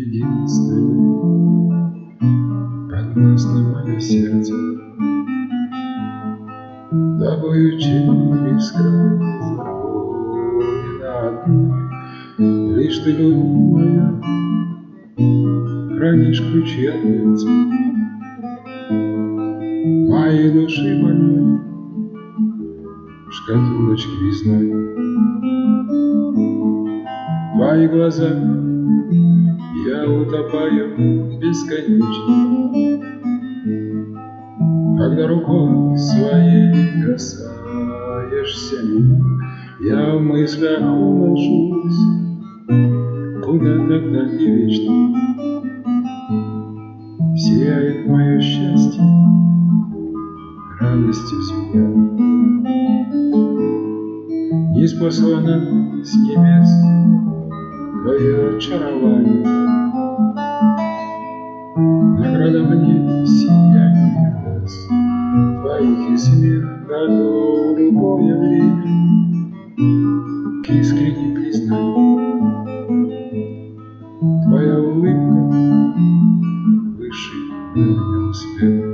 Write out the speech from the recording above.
единственный, подвластно мое сердце, тобою через край заполнена одной. Лишь ты, любовь моя, хранишь ключи от дверцы моей души больной в шкатулочке весной. В твоих глазах я утопаю бесконечно, когда рукой своей касаешься меня. Я в мыслях уношусь куда тогда не вечно. Сияет мое счастье, радостью звезда, ниспослано с небес твое очарование. Награда мне сияние глаз твоих, и свет готов любое время к искренней признанию. Твоя улыбка выше меня успеха.